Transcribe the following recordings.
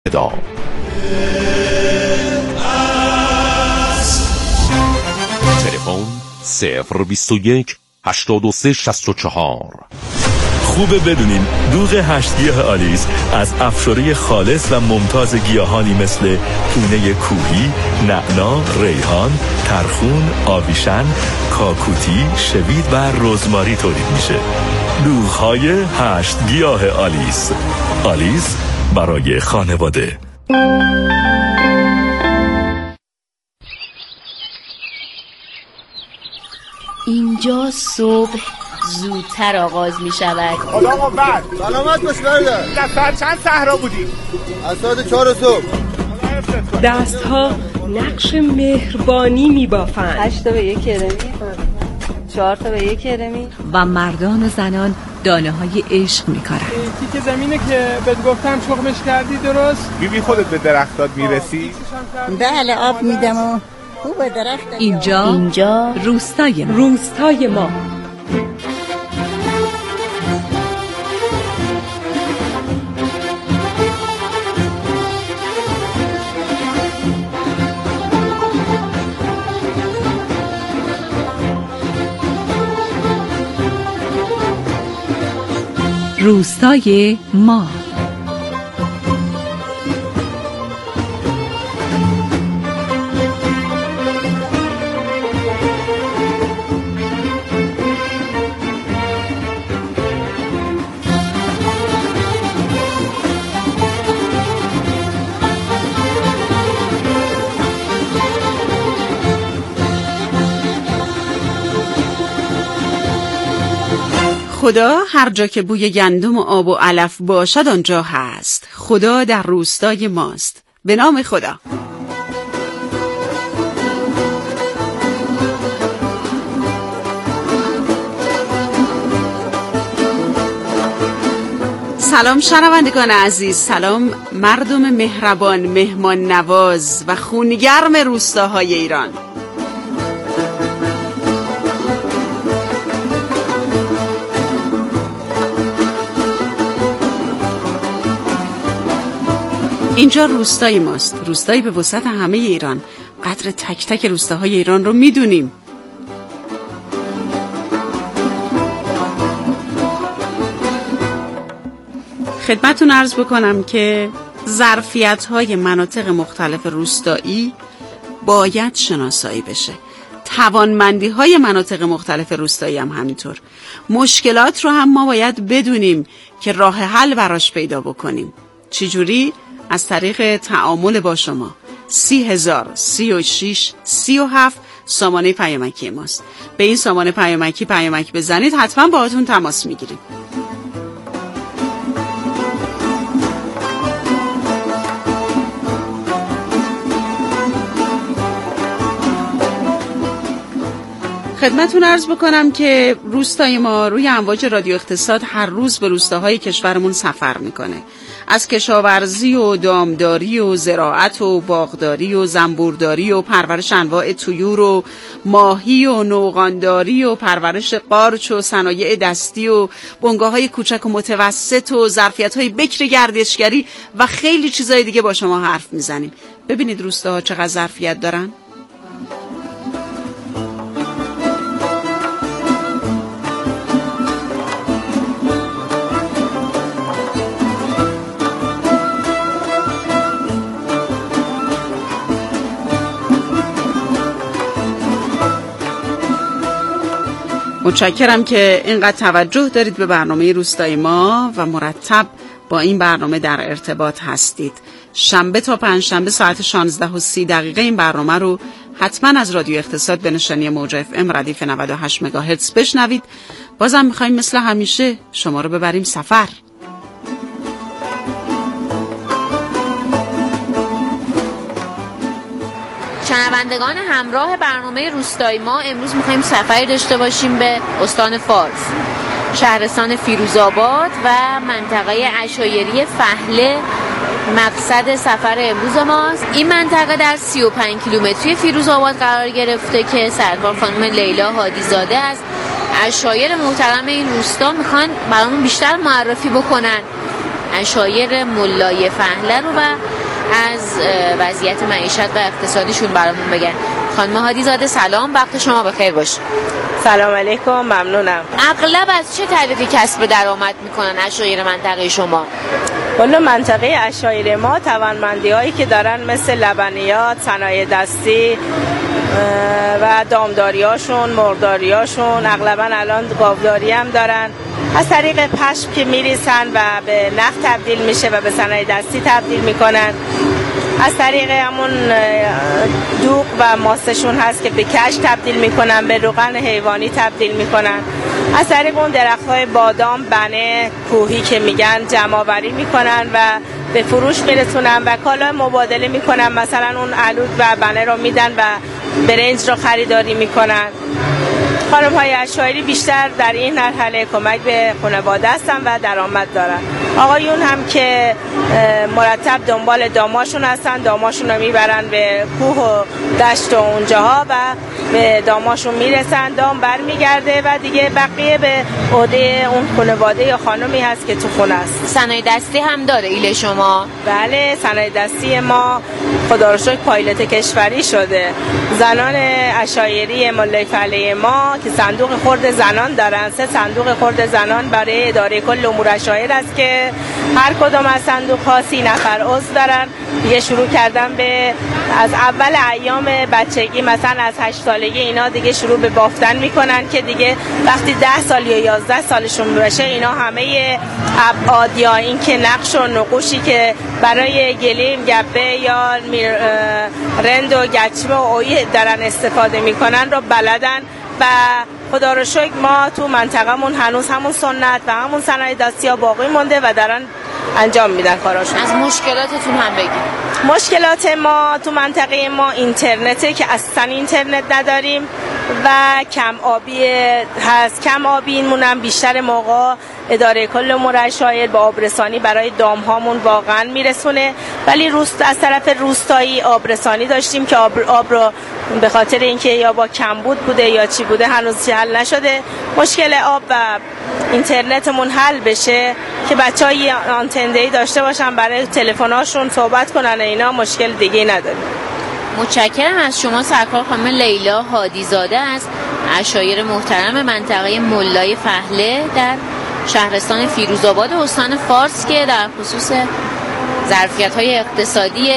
ابتدا. تلفن 021 83 64. خوبه بدونین دوغ 8 گیاه آلیس از افشاره خالص و ممتاز گیاهانی مثل پونه کوهی، نعنا، ریحان، ترخون، آویشن، کاکوتی، شوید و رزماری تولید میشه. دوغ‌های 8 گیاه آلیس. آلیس برای خانواده. اینجا صبح زودتر آغاز می شود. خدا قوت. سلامت باش برادر. در ساعت چند صحرا بودی؟ از ساعت 4 صبح. دستها نقش مهربانی می بافند. 8 تا به 1 کرمی، 4 تا به 1 کرمی. و مردان و زنان دانه های عشق می کارن. تیک زمینه که بهت گفتم شغمش کردی درست؟ بیبی خودت به درختات میرسی؟ بله آب میدم و خوب درخت. اینجا روستای ما. روستای ما. روستای ما. خدا هر جا که بوی گندم و آب و علف باشد آنجا هست. خدا در روستای ماست. به نام خدا. سلام شنوندگان عزیز، سلام مردم مهربان، مهمان نواز و خونگرم روستاهای ایران. اینجا روستای ماست، روستایی به وسعت همه ایران. قدر تک تک روستاهای ایران رو میدونیم. خدمتتون عرض بکنم که ظرفیت‌های مناطق مختلف روستایی باید شناسایی بشه. توانمندی‌های مناطق مختلف روستایی هم همینطور. مشکلات رو هم ما باید بدونیم که راه حل براش پیدا بکنیم. چجوری؟ از طریق تعامل با شما. 30,036,37 سامانه پیامکی ماست. به این سامانه پیامک بزنید، حتما باهاتون تماس میگیریم. خدمتتون عرض بکنم که روستای ما روی امواج رادیو اقتصاد هر روز به روستاهای کشورمون سفر میکنه. از کشاورزی و دامداری و زراعت و باغداری و زنبورداری و پرورش انواع طیور و ماهی و نوغانداری و پرورش قارچ و صنایع دستی و بنگاه‌های کوچک و متوسط و ظرفیت‌های بکر گردشگری و خیلی چیزای دیگه با شما حرف میزنیم. ببینید روستاها چقدر ظرفیت دارن. متشکرم که اینقدر توجه دارید به برنامه روستای ما و مرتب با این برنامه در ارتباط هستید. شنبه تا پنجشنبه ساعت 16:30 این برنامه رو حتما از رادیو اقتصاد به نشانی موج FM ردیف 98 مگاهرتز بشنوید. بازم میخوایم مثل همیشه شما رو ببریم سفر. شنوندگان همراه برنامه روستای ما، امروز می‌خوایم سفری داشته باشیم به استان فارس، شهرستان فیروزآباد و منطقه عشایری فهله. مقصد سفر امروز ماست. این منطقه در 35 کیلومتری فیروزآباد قرار گرفته که سرکار خانم لیلا هادیزاده از عشایر محترم این روستا میخوان برامون بیشتر معرفی بکنن عشایر ملای فهله رو و از وضعیت معیشت و اقتصادیشون برامون بگن. خانم هادی زاده سلام، وقت شما بخیر باشه. سلام علیکم، ممنونم. اغلب از چه طریقی کسب درآمد میکنن عشایر منطقه شما؟ کل منطقه عشایر ما توانمندی هایی که دارن مثل لبنیات، صنایع دستی و دامداری هاشون، مرغداری هاشون، اغلبا الان گاوداری هم دارن. از طریق پشم که میریسن و به نخ تبدیل میشه و به صنایع دستی تبدیل میکنن. از طریق همون دوغ و ماستشون هست که به کش تبدیل میکنن، به روغن حیوانی تبدیل میکنن. از طریق اون درخت‌های بادام، بنه، کوهی که میگن جمع‌آوری میکنن و به فروش میرسونن و کالا مبادله میکنن. مثلا اون علود و بنه رو میدن و برنج رو خریداری میکنن. خانم‌های عشایری بیشتر در این مرحله کمک به خانواده هستن و درآمد دارن. آقایون هم که مرتب دنبال داماشون هستن، داماشون رو میبرن به کوه و دشت و اونجاها و به داماشون میرسن، دام برمیگرده و دیگه بقیه به عهده اون خانواده یا خانمی هست که تو خونه است. صنایع دستی هم داره ایل شما؟ بله، صنایع دستی ما خدا رو شکر پایلت کشوری شده. زنان عشایری ملای فله ما که صندوق خرد زنان دارن، 3 صندوق خرد زنان برای اداره کل امور عشایر است که هر کدام از صندوق ها 30 نفر عضو دارن. دیگه شروع کردن به از اول ایام بچگی، مثلا از 8 سالگی اینا دیگه شروع به بافتن میکنن که دیگه وقتی 10 سال یا 11 سالشون بشه اینا همه ابعاد یا این که نقش و نقوشی که برای گلیم، گبه یا رند و گچمه و اوی دارن استفاده میکنن رو بلدن و خدا رو شکر ما تو منطقمون هنوز همون سنت و همون صنایع دستی ها باقی مونده و دارن انجام میدن کاراشون. از مشکلاتتون هم بگید. مشکلات ما تو منطقه ما اینترنته که اصلا اینترنت نداریم و کم آبی هست. کم آبیمون هم بیشتر موقع اداره کل امور عشایر با آبرسانی برای دام هامون واقعا میرسونه، ولی از طرف روستایی آبرسانی داشتیم که آب رو به خاطر اینکه یا با کمبود بوده یا چی بوده هنوز حل نشده. مشکل آب و اینترنتمون حل بشه که بچه‌های آنتنده‌ای داشته باشن برای تلفن‌هاشون صحبت کنن، اینا مشکل دیگه نداریم. متشکرم از شما سرکار خانم لیلا هادی زاده از عشایر محترم منطقه ملای فهله در شهرستان فیروزآباد استان فارس که در خصوص ظرفیت‌های اقتصادی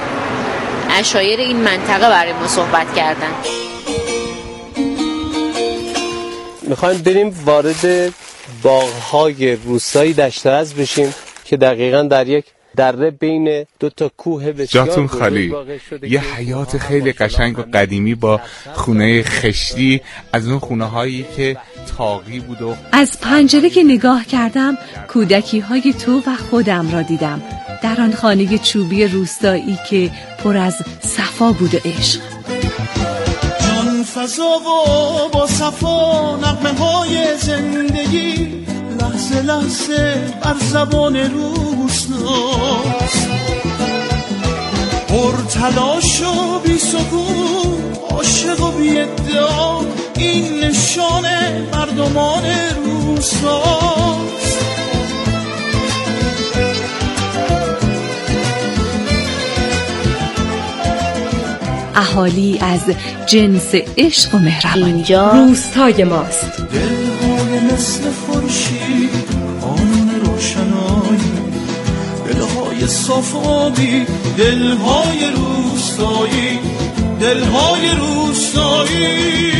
عشایر این منطقه برای ما صحبت کردن. میخوایم بریم وارد باغ‌های روستایی دشترز بشیم که دقیقاً در یک دره بین 2 تا کوه بسیار جاتون خالی. یه حیات خیلی قشنگ و قدیمی با خونه خشتی، از اون خونه هایی که تاقی بود و از پنجره که نگاه کردم کودکی های تو و خودم را دیدم در آن خانه چوبی روستایی که پر از صفا بود و عشق. جان فضا و با صفا نغمه های زندگی لحظه لحظه بر زبان روستاست، پر تلاش و بی سکون، عاشق و بی ادعا، این نشان مردمان روستاست. اهالی از جنس عشق و مهربانی. اینجا روستای ماست. دلهای مثل خورشید، آنون روشنایی، دلهای صاف آبی، دلهای روستایی، دلهای روستایی.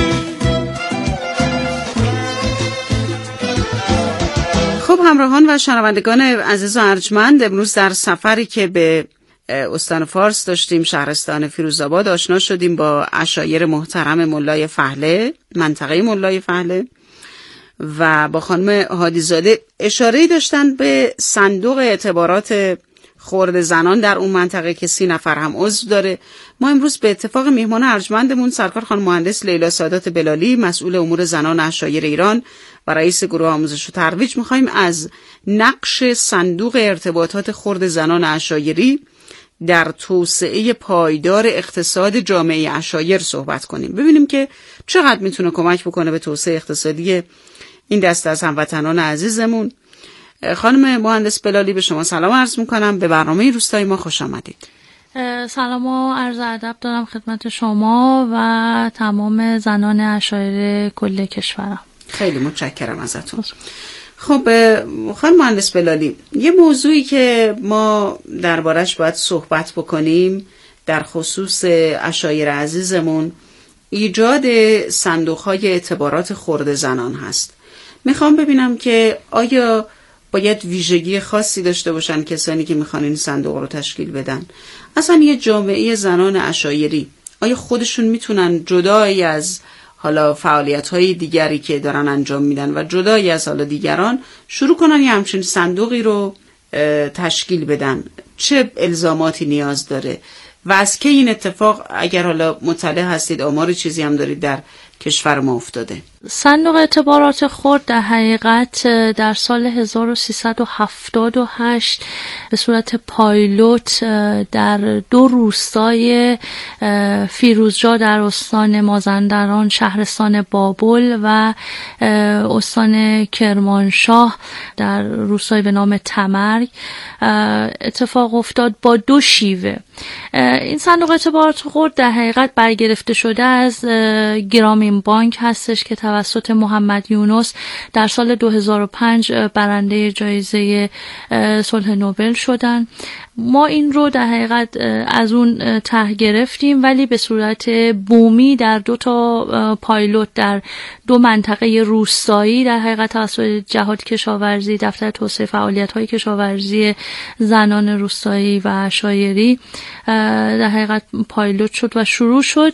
خب همراهان و شنوندگان عزیز و ارجمند، امروز در سفری که به استان فارس داشتیم، شهرستان فیروزآباد، آشنا شدیم با عشایر محترم ملای فهله، منطقه ملای فهله، و با خانم هادی زاده اشاره‌ای داشتن به صندوق اعتبارات خرد زنان در اون منطقه که 30 نفر هم عضو داره. ما امروز به اتفاق میهمان ارجمندمون سرکار خانم مهندس لیلا سادات بلالی، مسئول امور زنان عشایر ایران و رئیس گروه آموزش و ترویج، میخوایم از نقش صندوق ارتباطات خرد زنان عشایری در توسعه پایدار اقتصاد جامعه عشایر صحبت کنیم. ببینیم که چقدر میتونه کمک بکنه به توسعه اقتصادی این دسته از هموطنان عزیزمون خانم مهندس بلالی به شما سلام عرض میکنم، به برنامه روستای ما خوش آمدید. سلام و عرض ادب دارم خدمت شما و تمام زنان عشایر کل کشورم. خیلی متشکرم ازتون. خب خانم مهندس بلالی، یه موضوعی که ما دربارش باید صحبت بکنیم در خصوص عشایر عزیزمون ایجاد صندوق‌های اعتبارات خرد زنان هست. میخوام ببینم که آیا باید ویژگی خاصی داشته باشن کسانی که میخوان این صندوق رو تشکیل بدن؟ اصلا یه جامعه زنان عشایری آیا خودشون میتونن جدای از حالا فعالیت‌های دیگری که دارن انجام میدن و جدای از حالا دیگران شروع کنن یه همچین صندوقی رو تشکیل بدن؟ چه الزاماتی نیاز داره و از که این اتفاق اگر حالا مطلع هستید آمار چیزی هم دارید در کشور ما افتاده؟ صندوق اعتبارات خرد در حقیقت در سال 1378 به صورت پایلوت در 2 روستای فیروزجا در استان مازندران، شهرستان بابل و استان کرمانشاه در روستای به نام تمرگ اتفاق افتاد با 2 شیوه. این صندوق اعتبارات خرد در حقیقت برگرفته شده از گرامین بانک هستش که توسط محمد یونس در سال 2005 برنده جایزه صلح نوبل شدن. ما این رو در حقیقت از اون ته گرفتیم ولی به صورت بومی در 2 تا پایلوت در 2 منطقه روستایی در حقیقت توسط جهاد کشاورزی، دفتر توسعه فعالیت‌های کشاورزی زنان روستایی و عشایری در حقیقت پایلوت شد و شروع شد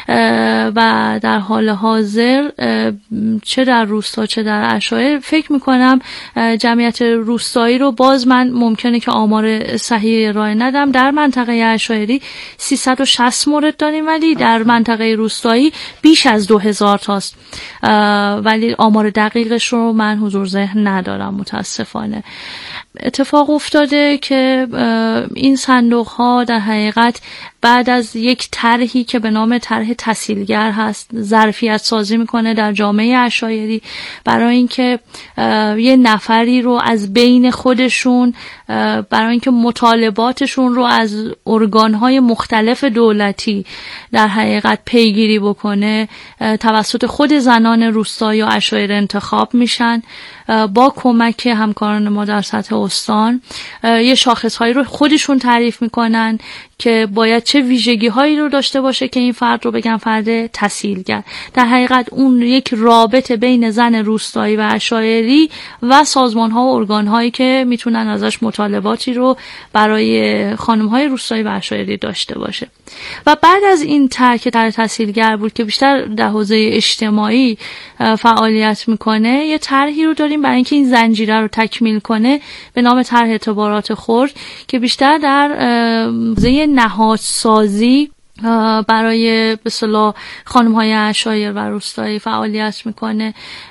و در حال حاضر چه در روستا چه در عشایر فکر میکنم جمعیت روستایی رو باز من ممکنه که آمار صحیح ارائه ندم، در منطقه عشایری 360 مورد داریم ولی در منطقه روستایی بیش از 2000 تاست، ولی آمار دقیقش رو من حضور ذهن ندارم متاسفانه. اتفاق افتاده که این صندوق ها در حقیقت بعد از یک طرحی که به نام طرح تسهیلگر هست ظرفیت سازی میکنه در جامعه عشایری برای اینکه یه نفری رو از بین خودشون برای اینکه مطالباتشون رو از ارگان‌های مختلف دولتی در حقیقت پیگیری بکنه توسط خود زنان روستا یا عشایر انتخاب میشن با کمک همکاران ما در سطح استان. یه شاخص‌هایی رو خودشون تعریف میکنن که باید چه ویژگی‌هایی رو داشته باشه که این فرد رو بگن فرد تسهیلگر. در حقیقت اون یک رابطه بین زن روستایی و عشایری و سازمان‌ها و ارگان‌هایی که میتونن ازش مطالباتی رو برای خانم‌های روستایی و عشایری داشته باشه. و بعد از این طرح که طرح تسهیلگر بود که بیشتر در حوزه اجتماعی فعالیت میکنه، یه طرحی رو داریم برای اینکه این زنجیره رو تکمیل کنه به نام طرح اعتبارات خرد که بیشتر در حوزه نهادسازی برای به اصطلاح خانم‌های عشایر و روستایی فعالیت میکنه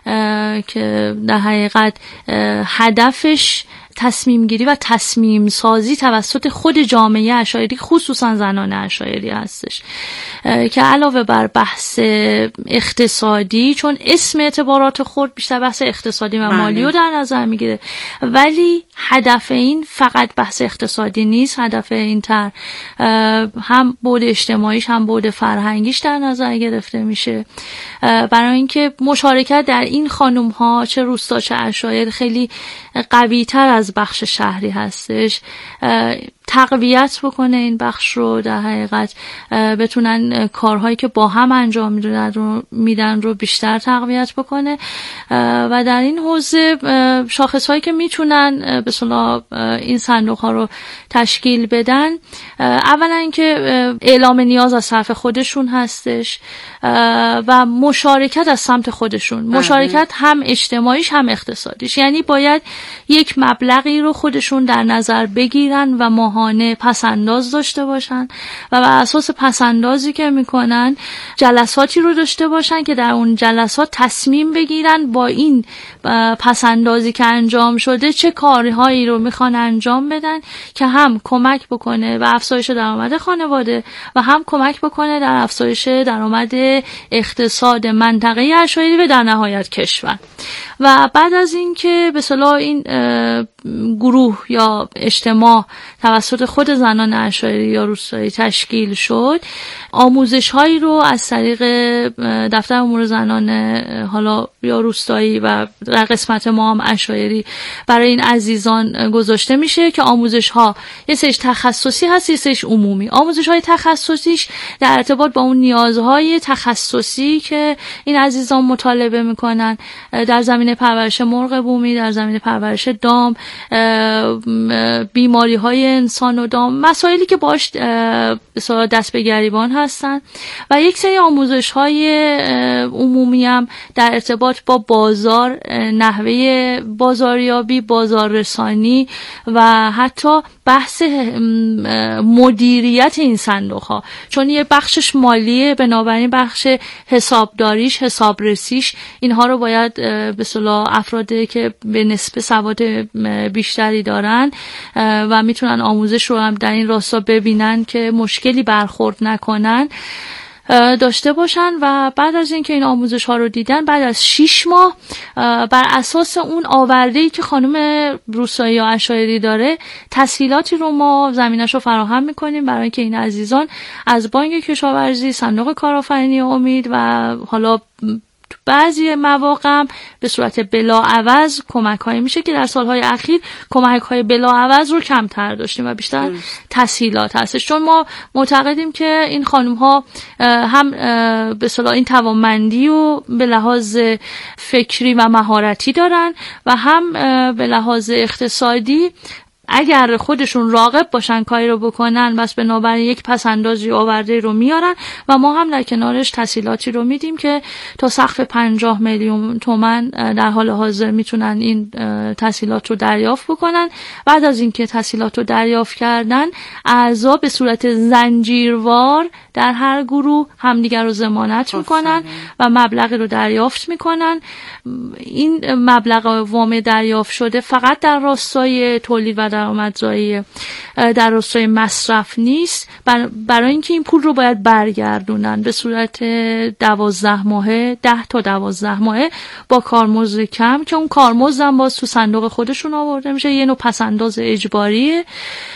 که در حقیقت هدفش تصمیم گیری و تصمیم سازی توسط خود جامعه عشایری خصوصا زنان عشایری هستش که علاوه بر بحث اقتصادی، چون اسم اعتبارات خرد بیشتر بحث اقتصادی و مالی رو در نظر میگیره ولی هدف این فقط بحث اقتصادی نیست، هدف این طرح هم بعد اجتماعیش هم بعد فرهنگیش در نظر گرفته میشه برای اینکه مشارکت در این خانم ها چه روستا چه عشایر خیلی قوی تر از بخش شهری هستش، تقویت بکنه این بخش رو، در حقیقت بتونن کارهایی که با هم انجام میدن رو بیشتر تقویت بکنه و در این حوزه شاخصهایی که میتونن به اصطلاح این صندوق ها رو تشکیل بدن، اولا اینکه اعلام نیاز از طرف خودشون هستش و مشارکت از سمت خودشون، مشارکت هم اجتماعیش هم اقتصادیش، یعنی باید یک مبلغی رو خودشون در نظر بگیرن و آگاهانه پسنداز داشته باشن و بر اساس پسندازی که میکنن جلساتی رو داشته باشن که در اون جلسات تصمیم بگیرن با این پسندازی که انجام شده چه کارهایی رو میخوان انجام بدن که هم کمک بکنه به افزایش درآمد خانواده و هم کمک بکنه در افزایش درآمد اقتصاد منطقه عشایری و در نهایت کشور. و بعد از اینکه به اصطلاح این گروه یا اجتماع توسط خود زنان عشایری یا روستایی تشکیل شد، آموزش هایی رو از طریق دفتر امور زنان حالا یا روستایی و در قسمت ما هم عشایری برای این عزیزان گذاشته میشه که آموزش ها یه سریش تخصصی هست، یه سریش عمومی. آموزش های تخصصیش در ارتباط با اون نیازهای تخصصی که این عزیزان مطالبه میکنن در زمینه پرورش مرغ بومی، در زمینه پرورش دام، بیماری های انسان و دام، مسائلی که باش دست به گریبان هستن و یک سری آموزش های عمومی هم در ارتباط با بازار، نحوه بازاریابی، بازاررسانی و حتی بحث مدیریت این صندوق ها، چون یه بخشش مالیه، بنابراین بخش حسابداریش، حسابرسیش، اینها رو باید به اصطلاح افرادی که به نسبت سواد بیشتری دارن و میتونن آموزش رو هم در این راستا ببینن که مشکلی برخورد نکنن داشته باشن. و بعد از اینکه این آموزش ها رو دیدن، بعد از 6 ماه بر اساس اون آورده‌ای که خانم روستایی یا عشایری داره، تسهیلاتی رو ما زمینش رو فراهم میکنیم برای اینکه این عزیزان از بانک کشاورزی، صندوق کارآفرینی امید و حالا بعضی مواقع به صورت بلاعوض کمک‌هایی میشه که در سالهای اخیر کمک‌های بلاعوض رو کمتر داشتیم و بیشتر تسهیلات هستش، چون ما معتقدیم که این خانم‌ها هم به اصطلاح این توانمندی و به لحاظ فکری و مهارتی دارن و هم به لحاظ اقتصادی اگر خودشون راغب باشن کاری رو بکنن، بس بنابراین یک پسندازی آورده رو میارن و ما هم در کنارش تسهیلاتی رو میدیم که تا سقف 50 میلیون تومان در حال حاضر میتونن این تسهیلات رو دریافت بکنن. بعد از اینکه تسهیلات رو دریافت کردن، اعضا به صورت زنجیروار در هر گروه همدیگر رو ضمانت میکنن و مبلغی رو دریافت میکنن. این مبلغ وام دریافت شده فقط در راستای تولید و درآمدزایی در راستای مصرف نیست، برای اینکه این پول رو باید برگردونن به صورت 12 ماهه، 10 تا 12 ماهه با کارمزد کم که اون کارمزد هم باز تو صندوق خودشون آورده میشه، یه نوع پسنداز اجباریه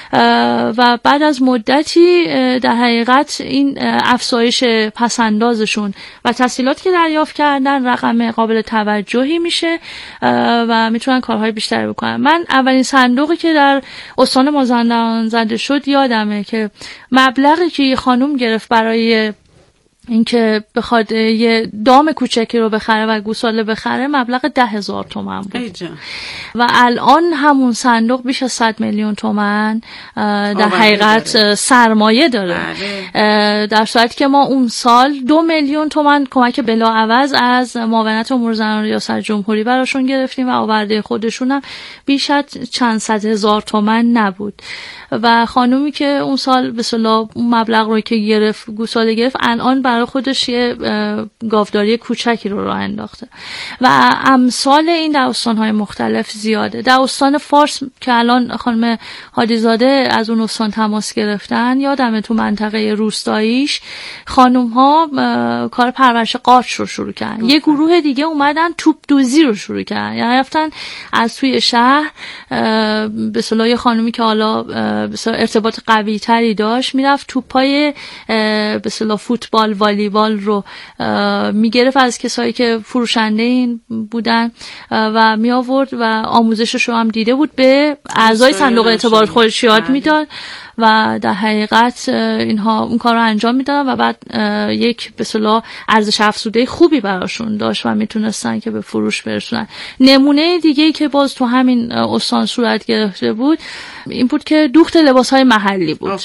و بعد از مدتی در حقیقت این افزایش پسندازشون و تسهیلاتی که دریافت کردن رقم قابل توجهی میشه و میتونن کارهای بیشتری بکنن. من اولین صندوقی که در استان مازندران زده شد یادمه که مبلغی که خانم گرفت برای اینکه بخواد یه دام کوچکی رو بخره و گوساله بخره مبلغ 10,000 تومان بود و الان همون صندوق بیش از 100 میلیون تومان در حقیقت سرمایه داره. در صورتی که ما اون سال 2 میلیون تومان کمک بلاعوض از معاونت امور زنان ریاست جمهوری براشون گرفتیم و آورده خودشون هم بیش از چند صد هزار تومان نبود و خانومی که اون سال به اصطلاح اون مبلغ رو که گرفت گوساله گرفت، الان برای خودش یه گاوداری کوچکی رو راه انداخته و امثال این در استان‌های مختلف زیاده. در استان فارس که الان خانم هادیزاده از اون استان تماس گرفتن، یادمه تو منطقه روستاییش خانم‌ها کار پرورش قارچ رو شروع کردن. یه گروه دیگه اومدن توپ دوزی رو شروع کردن، یعنی رفتن از توی شهر به اصطلاح خانمی که حالا ارتباط قوی تری داشت میرفت توپای به اصطلاح فوتبال، والیبال رو میگرفت از کسایی که فروشنده این بودن و می آورد و آموزشش رو هم دیده بود، به اعضای صندوق اعتبارات خودش یاد میداد و در حقیقت اینها اون کار رو انجام میدادن و بعد یک به اصطلاح ارزش افزوده خوبی براشون داشت و میتونستن که به فروش برسونن. نمونه دیگه‌ای که باز تو همین استان صورت گرفته بود این بود که دوخت لباس‌های محلی بود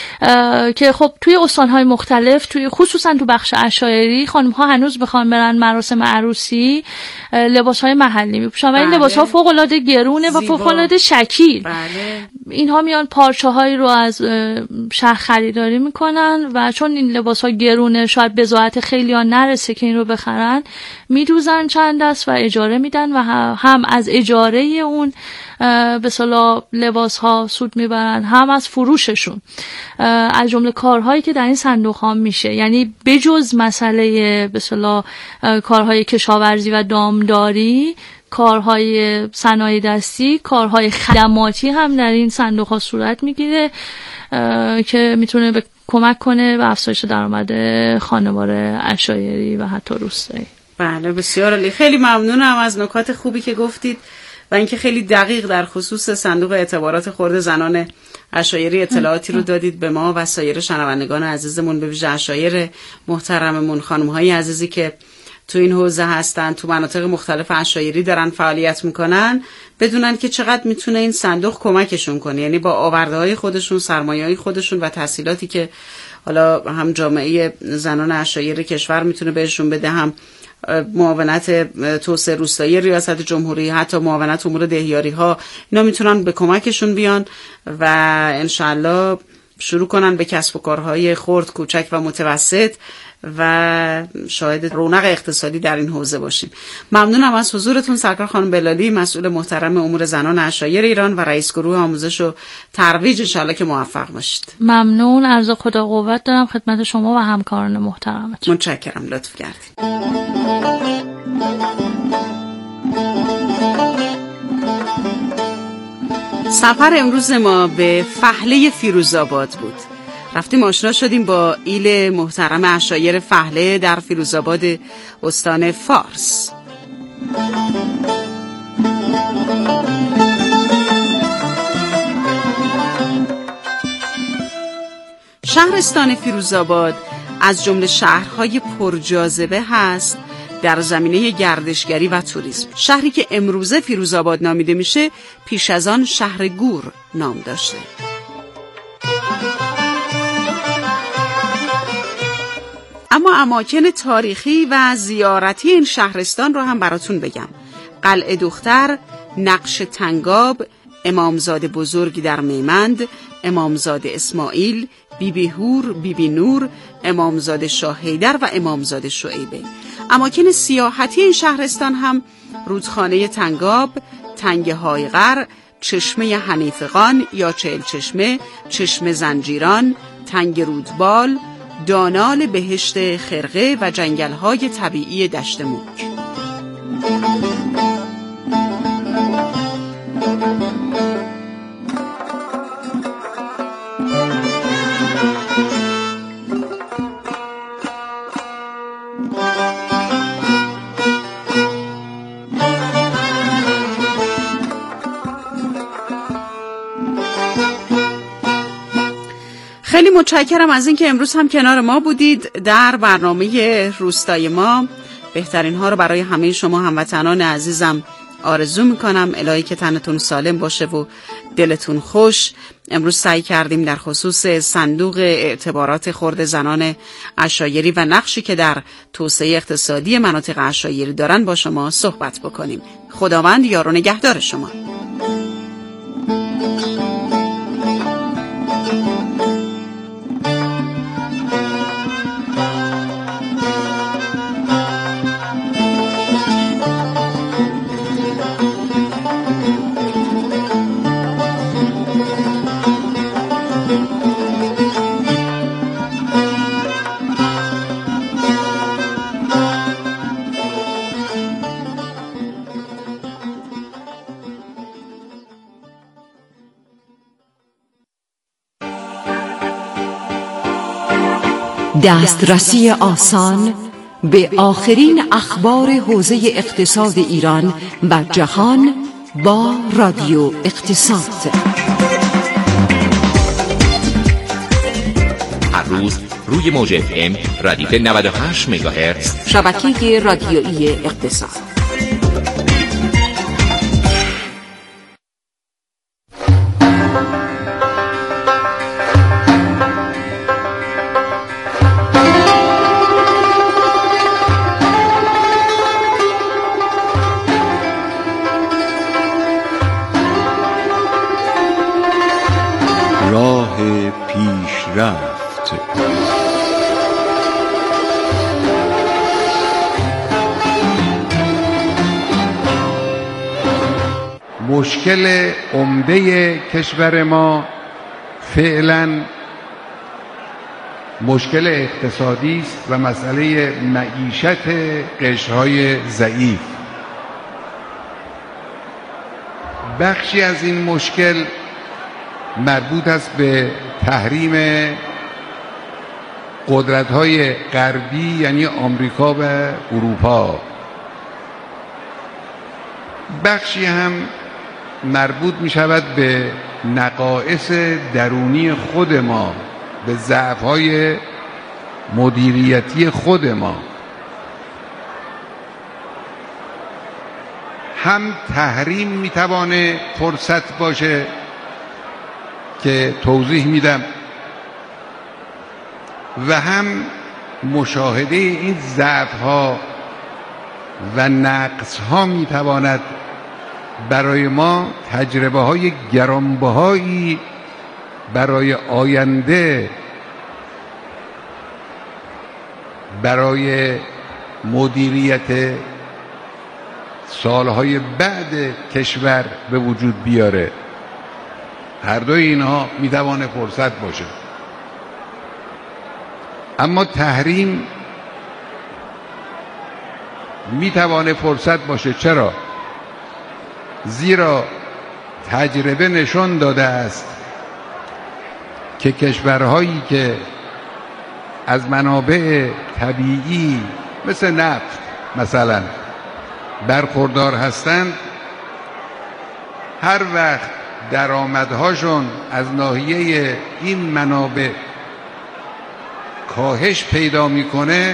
که خب توی استان‌های مختلف خصوصا تو بخش عشایری خانم‌ها هنوز بخوان برن مراسم عروسی لباس‌های محلی میپوشن و این لباس‌ها فوق‌العاده گرونه و فوق‌العاده شکیل. اینها میان پارچه‌هایی رو از شهر خریداری میکنن و چون این لباس‌ها گرونه شاید بضاعت خیلی‌ها نرسه که این رو بخرن میدوزن چند دست و اجاره میدن و هم از اجاره اون به اصطلاح لباس‌ها سود میبرن هم از فروششون. از جمله کارهایی که در این صندوق‌ها میشه، یعنی بجز مسئله به اصطلاح کارهای کشاورزی و دامداری، کارهای صنایع دستی، کارهای خدماتی هم در این صندوق‌ها صورت میگیره که میتونه کمک کنه به افزایش درآمد خانوار عشایری و حتی روستایی. بله بسیار عالی. خیلی ممنونم از نکات خوبی که گفتید و اینکه خیلی دقیق در خصوص صندوق اعتبارات خرد زنان عشایری اطلاعاتی رو دادید به ما و سایر شنوندگان عزیزمون، به ویژه عشایر محترممون، خانم‌های عزیزی که تو این حوزه هستن، تو مناطق مختلف عشایری دارن فعالیت میکنن، بدونن که چقدر میتونه این صندوق کمکشون کنه. یعنی با آورده‌های خودشون، سرمایه‌های خودشون و تحصیلاتی که حالا هم جامعه زنان عشایر کشور میتونه بهشون بده، هم معاونت توسعه روستایی ریاست جمهوری، حتی معاونت امور دهیاری ها، اینا میتونن به کمکشون بیان و انشالله شروع کنن به کسب و کارهای خرد، کوچک و متوسط و شاهد رونق اقتصادی در این حوزه باشیم. ممنونم از حضورتون سرکار خانم بلالی، مسئول محترم امور زنان عشایر ایران و رئیس گروه آموزش و ترویج. انشالله که موفق باشید. ممنون، عرض خدا قوت دارم خدمت شما و همکاران محترمتون. متشکرم، لطف کردید. سفر امروز ما به فحله فیروزآباد بود. رفتیم آشنا شدیم با ایل محترم عشایر فحله در فیروزآباد استان فارس. شهرستان فیروزآباد از جمله شهرهای پرجاذبه هست در زمینه گردشگری و توریسم. شهری که امروزه فیروزآباد نامیده میشه پیش از آن شهر گور نام داشته. اما اماکن تاریخی و زیارتی این شهرستان رو هم براتون بگم. قلعه دختر، نقش تنگاب، امامزاده بزرگ در میمند، امامزاده اسماعیل، بیبی هور، بیبی نور، امامزاده شاه حیدر و امامزاده شعیبه. اماکن سیاحتی این شهرستان هم رودخانه تنگاب، تنگ هایغر، چشمه حنیفقان یا چهل چشمه، چشمه زنجیران، تنگ رودبال، دانال بهشت خرقه و جنگل‌های طبیعی دشت موج. خیلی متشکرم از اینکه امروز هم کنار ما بودید در برنامه روستای ما. بهترین ها رو برای همه شما هموطنان عزیزم آرزو میکنم. الهی که تنتون سالم باشه و دلتون خوش. امروز سعی کردیم در خصوص صندوق اعتبارات خرد زنان عشایری و نقشی که در توسعه اقتصادی مناطق عشایری دارن با شما صحبت بکنیم. خداوند یار و نگهدار شما. دسترسی آسان به آخرین اخبار حوزه اقتصاد ایران و جهان با رادیو اقتصاد. روز روی موج FM ردیف 98 مگاهرتز شبکه رادیویی اقتصاد. راه پیشرفت. مشکل عمده کشور ما فعلا مشکل اقتصادی است و مسئله معیشت قشرهای ضعیف. بخشی از این مشکل مربوط است به تحریم قدرت‌های غربی یعنی آمریکا و اروپا. بخشی هم مربوط می شود به نقائص درونی خود ما، به ضعف‌های مدیریتی خود ما. هم تحریم می توانه فرصت باشه که توضیح میدم و هم مشاهده این ضعف‌ها و نقص‌ها میتواند برای ما تجربه‌های گرانبهایی برای آینده، برای مدیریت سالهای بعد کشور به وجود بیاره. هر دوی اینها میتوانه فرصت باشه. اما تحریم میتوانه فرصت باشه. چرا؟ زیرا تجربه نشان داده است که کشورهایی که از منابع طبیعی مثل نفت مثلا برخوردار هستند، هر وقت درآمدهاشون از ناحیه این منابع کاهش پیدا میکنه،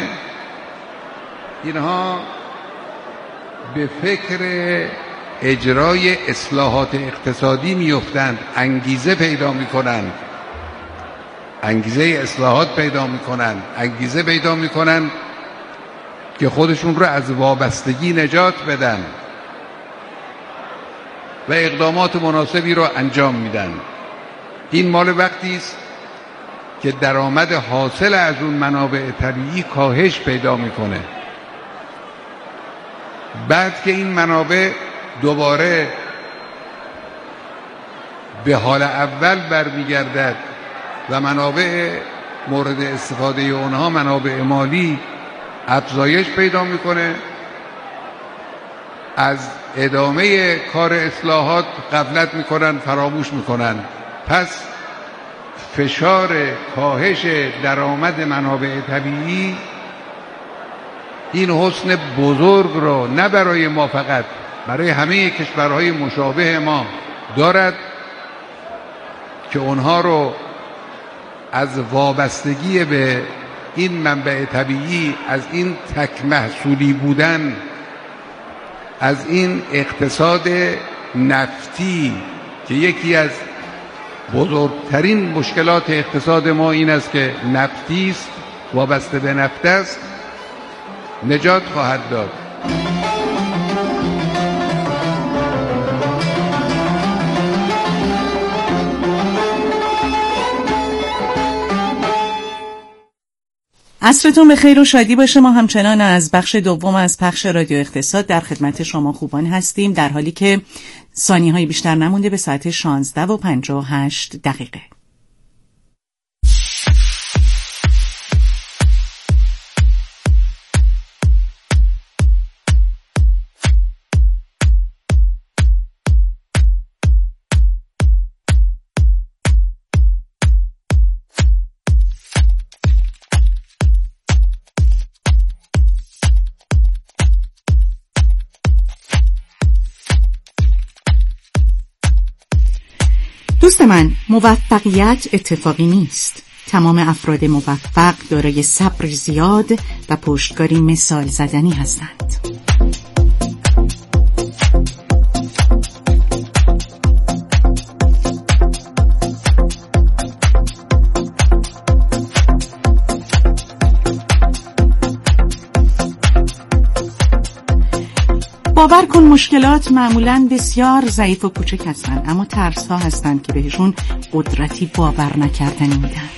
اینها به فکر اجرای اصلاحات اقتصادی میفتند، انگیزه پیدا میکنند، انگیزه اصلاحات پیدا میکنند، انگیزه پیدا میکنند که خودشون رو از وابستگی نجات بدن و اقدامات مناسبی رو انجام میدن. این مال وقتی است که درآمد حاصل از اون منابع طبیعی کاهش پیدا میکنه. بعد که این منابع دوباره به حال اول برمیگردد و منابع مورد استفاده اونها، منابع مالی، افزایش پیدا میکنه، از ادامه کار اصلاحات غفلت میکنن، فراموش میکنن. پس فشار کاهش درآمد منابع طبیعی این حسن بزرگ رو نه برای ما فقط، برای همه کشورهای مشابه ما دارد که اونها رو از وابستگی به این منبع طبیعی، از این تک محصولی بودن، از این اقتصاد نفتی که یکی از بزرگترین مشکلات اقتصاد ما این است که نفتی است، وابسته به نفت است، نجات خواهد داد. عصرتون بخیر و شادی باشه. ما همچنان از بخش دوم از پخش رادیو اقتصاد در خدمت شما خوبان هستیم، در حالی که ثانیه‌های بیشتر نمونده به ساعت 16:58. دوست من، موفقیت اتفاقی نیست. تمام افراد موفق دارای صبر زیاد و پشتکاری مثال زدنی هستند. باور کن مشکلات معمولاً بسیار ضعیف و کوچک هستند، اما ترس‌ها هستند که بهشون قدرتی باور نکردنی میدن.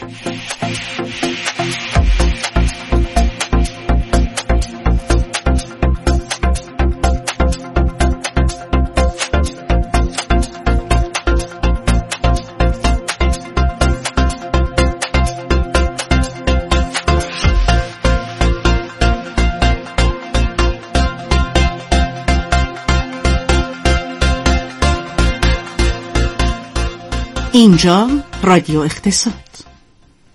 اینجا رادیو اقتصاد.